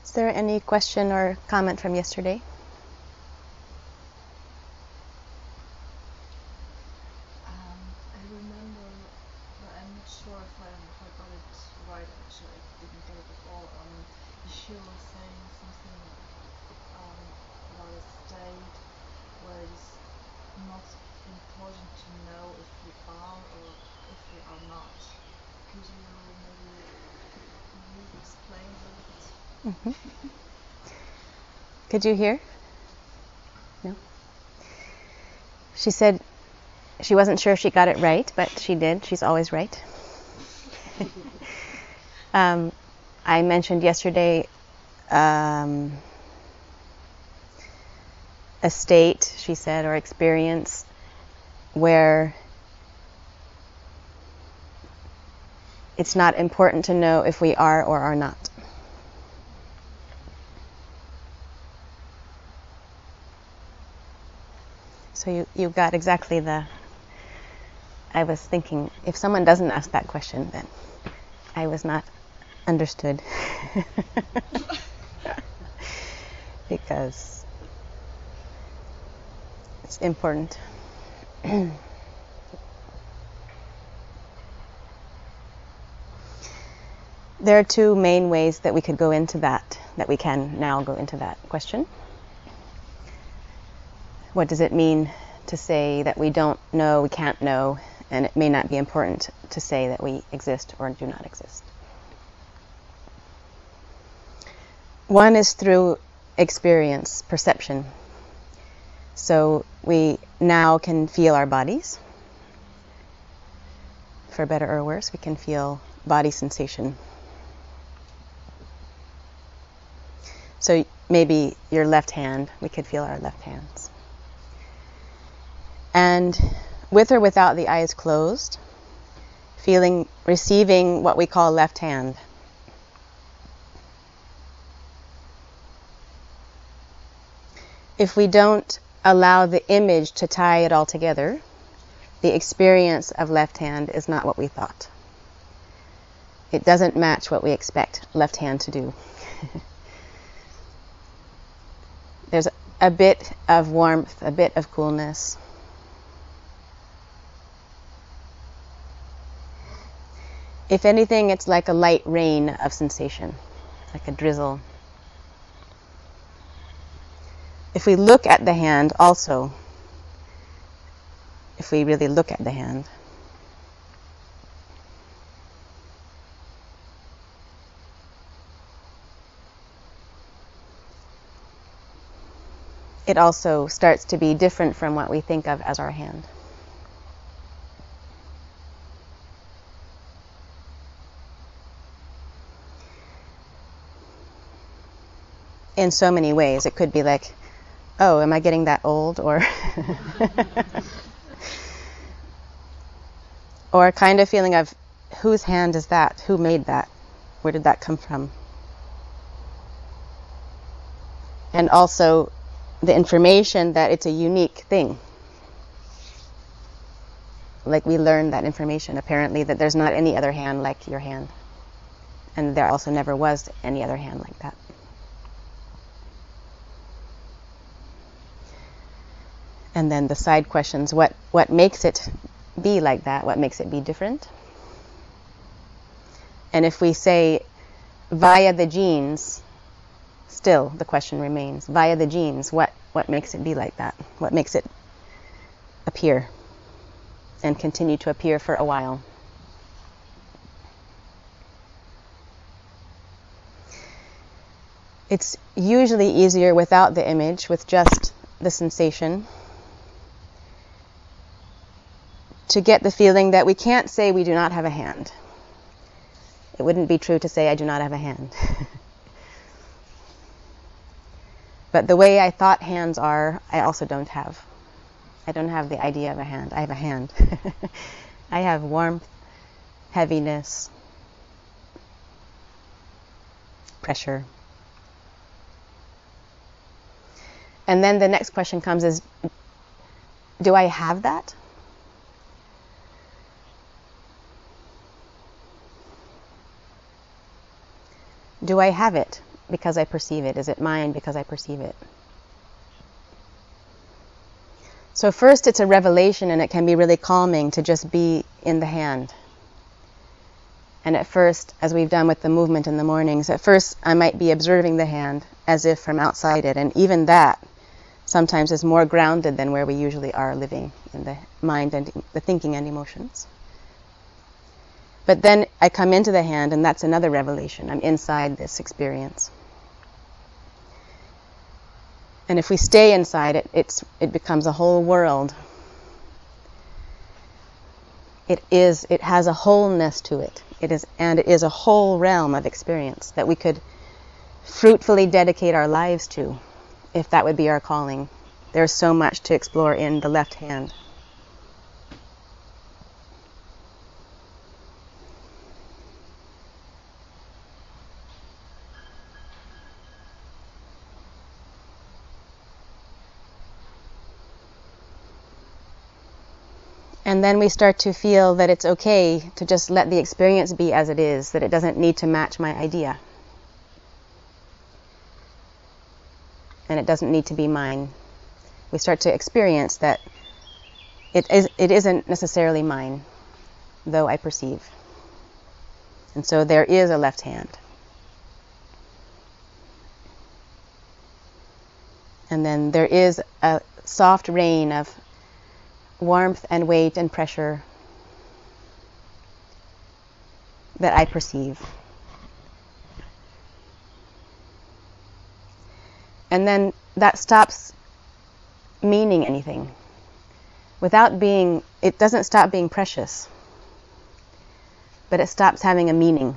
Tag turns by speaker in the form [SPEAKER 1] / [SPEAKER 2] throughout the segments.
[SPEAKER 1] Is there any question or comment from yesterday?
[SPEAKER 2] I remember, but I'm not sure if I got it right. Actually, I didn't get it before. You were saying something about a state where it is not important to know if we are or if we are not. Could you maybe explain a little bit?
[SPEAKER 1] Mm-hmm. Could you hear? No? She said she wasn't sure if she got it right, but she did. She's always right. I mentioned yesterday a state, she said, or experience where it's not important to know if we are or are not. So you got exactly I was thinking, if someone doesn't ask that question, then I was not understood. Because it's important. There are two main ways that we could go into that we can now go into that question. What does it mean to say that we don't know, we can't know, and it may not be important to say that we exist or do not exist? One is through experience, perception. So we now can feel our bodies. For better or worse, we can feel body sensation. So maybe your left hand, we could feel our left hands. And with or without the eyes closed, receiving what we call left hand. If we don't allow the image to tie it all together, the experience of left hand is not what we thought. It doesn't match what we expect left hand to do. There's a bit of warmth, a bit of coolness. If anything, it's like a light rain of sensation, like a drizzle. If we look at the hand also, if we really look at the hand, it also starts to be different from what we think of as our hand. In so many ways, it could be like, oh, am I getting that old? Or or a kind of feeling of, whose hand is that? Who made that? Where did that come from? And also the information that it's a unique thing. Like we learned that information, apparently, that there's not any other hand like your hand. And there also never was any other hand like that. And then the side questions, what makes it be like that? What makes it be different? And if we say, via the genes, still the question remains, via the genes, what makes it be like that? What makes it appear and continue to appear for a while? It's usually easier without the image, with just the sensation, to get the feeling that we can't say we do not have a hand. It wouldn't be true to say I do not have a hand. But the way I thought hands are, I also don't have. I don't have the idea of a hand. I have a hand. I have warmth, heaviness, pressure. And then the next question comes is, do I have that? Do I have it? because I perceive it? Is it mine because I perceive it? So first it's a revelation, and it can be really calming to just be in the hand. And at first, as we've done with the movement in the mornings, at first I might be observing the hand as if from outside it, and even that sometimes is more grounded than where we usually are living in the mind and the thinking and emotions. But then I come into the hand, and that's another revelation. I'm inside this experience. And if we stay inside it, it becomes a whole world. It has a wholeness to it. It is a whole realm of experience that we could fruitfully dedicate our lives to, if that would be our calling. There's so much to explore in the left hand. And then we start to feel that it's okay to just let the experience be as it is, that it doesn't need to match my idea. And it doesn't need to be mine. We start to experience that it isn't necessarily mine, though I perceive. And so there is a left hand. And then there is a soft rain of warmth and weight and pressure that I perceive. And then that stops meaning anything. It doesn't stop being precious, but it stops having a meaning.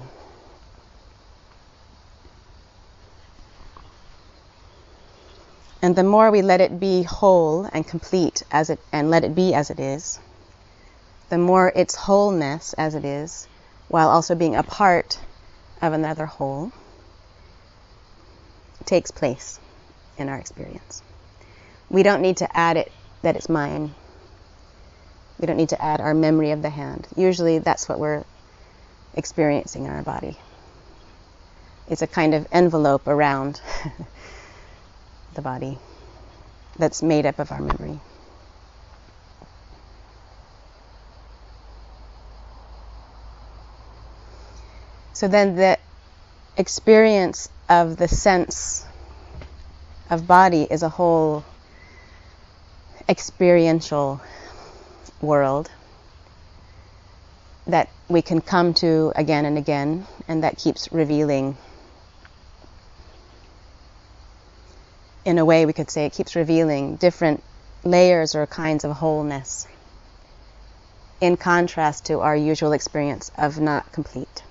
[SPEAKER 1] And the more we let it be whole and complete and let it be as it is, the more its wholeness as it is, while also being a part of another whole, takes place in our experience. We don't need to add it that it's mine. We don't need to add our memory of the hand. Usually that's what we're experiencing in our body. It's a kind of envelope around the body that's made up of our memory. So then the experience of the sense of body is a whole experiential world that we can come to again and again, and that keeps revealing. In a way, we could say it keeps revealing different layers or kinds of wholeness, in contrast to our usual experience of not complete.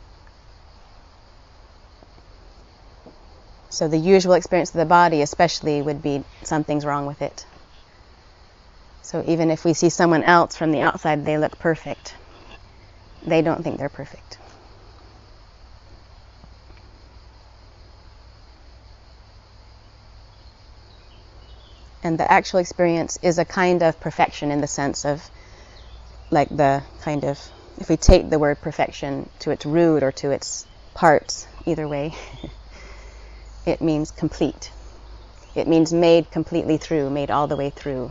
[SPEAKER 1] So the usual experience of the body especially would be something's wrong with it. So even if we see someone else from the outside, they look perfect. They don't think they're perfect. And the actual experience is a kind of perfection in the sense of, like the kind of, if we take the word perfection to its root or to its parts, either way, it means complete. It means made completely through, made all the way through.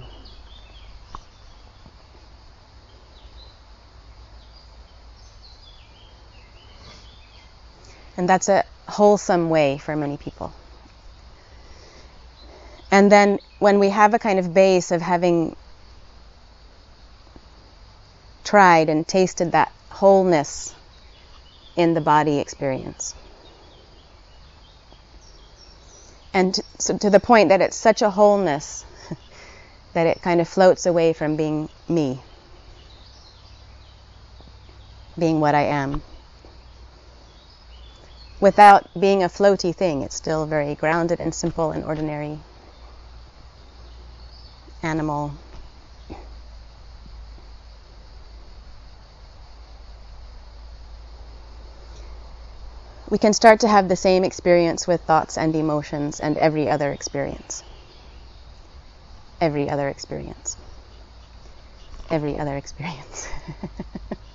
[SPEAKER 1] And that's a wholesome way for many people. And then when we have a kind of base of having tried and tasted that wholeness in the body experience, and so to the point that it's such a wholeness that it kind of floats away from being me, being what I am. Without being a floaty thing, it's still very grounded and simple and ordinary. Animal. We can start to have the same experience with thoughts and emotions and every other experience. Every other experience. Every other experience.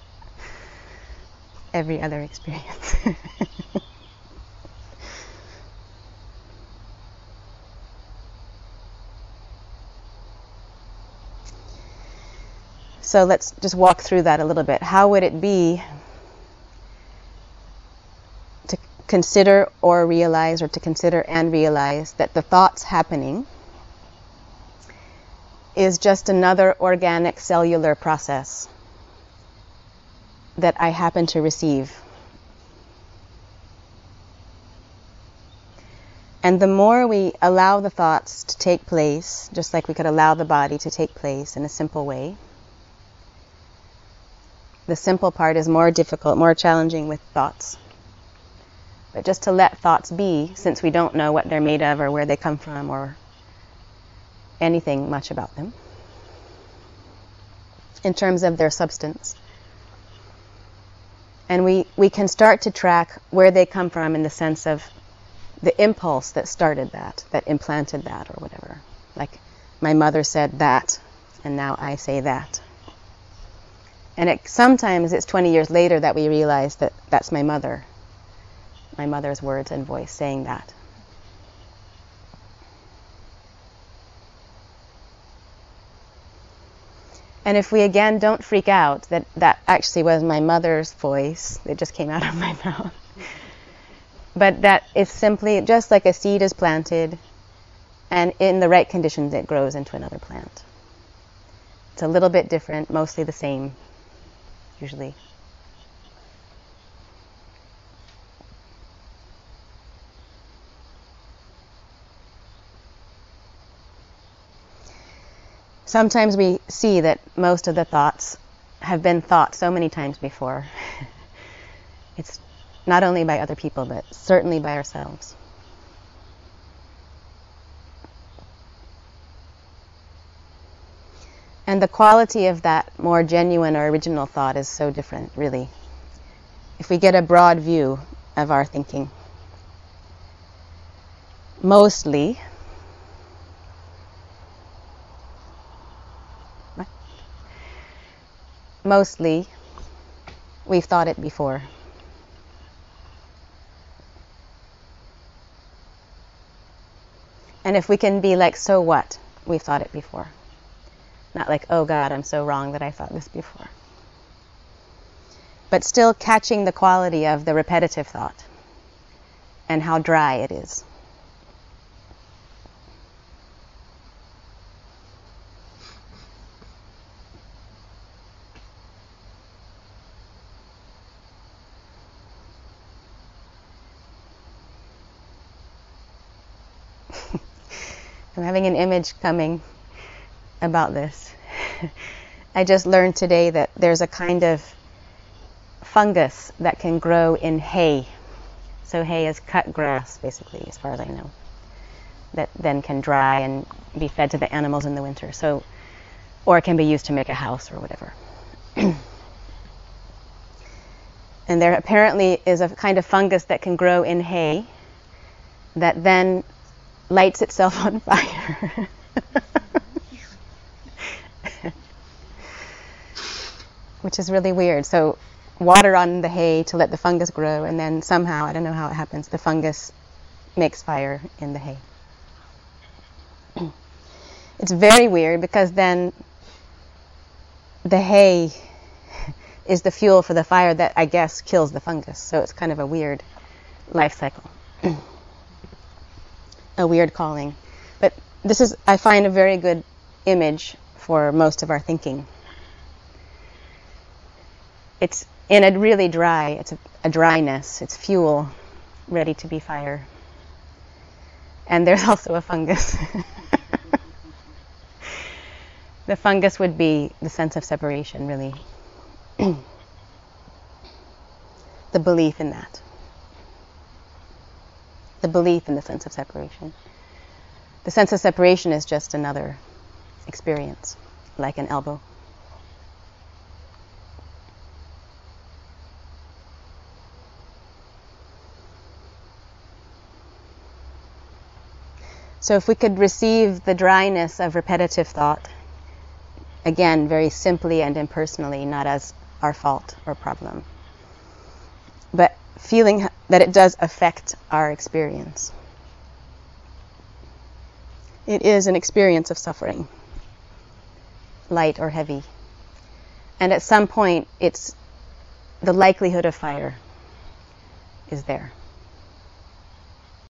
[SPEAKER 1] Every other experience. So let's just walk through that a little bit. How would it be to consider or realize, or to consider and realize that the thoughts happening is just another organic cellular process that I happen to receive? And the more we allow the thoughts to take place, just like we could allow the body to take place in a simple way, the simple part is more difficult, more challenging with thoughts. But just to let thoughts be, since we don't know what they're made of or where they come from or anything much about them in terms of their substance. And we can start to track where they come from in the sense of the impulse that started that implanted that, or whatever. Like, my mother said that, and now I say that. And sometimes it's 20 years later that we realize that that's my mother's words and voice saying that. And if we again don't freak out that that actually was my mother's voice, it just came out of my mouth. But that is simply just like a seed is planted, and in the right conditions it grows into another plant. It's a little bit different, mostly the same, usually. Sometimes we see that most of the thoughts have been thought so many times before. It's not only by other people, but certainly by ourselves. And the quality of that more genuine or original thought is so different, really. If we get a broad view of our thinking, mostly we've thought it before. And if we can be like, so what? We've thought it before. Not like, oh God, I'm so wrong that I thought this before. But still catching the quality of the repetitive thought and how dry it is. I'm having an image coming about this. I just learned today that there's a kind of fungus that can grow in hay. So hay is cut grass, basically, as far as I know, that then can dry and be fed to the animals in the winter. So, or it can be used to make a house or whatever. And there apparently is a kind of fungus that can grow in hay that then lights itself on fire. Which is really weird. So water on the hay to let the fungus grow, and then somehow, I don't know how it happens, the fungus makes fire in the hay. It's very weird because then the hay is the fuel for the fire that I guess kills the fungus. So it's kind of a weird life cycle. A weird calling. But this is, I find, a very good image for most of our thinking. It's in a really dry, it's a dryness, it's fuel ready to be fire. And there's also a fungus. The fungus would be the sense of separation, really. The belief in that. The belief in the sense of separation. The sense of separation is just another experience, like an elbow. So if we could receive the dryness of repetitive thought, again, very simply and impersonally, not as our fault or problem, but feeling that it does affect our experience. It is an experience of suffering, light or heavy. at some point, it's the likelihood of fire is there.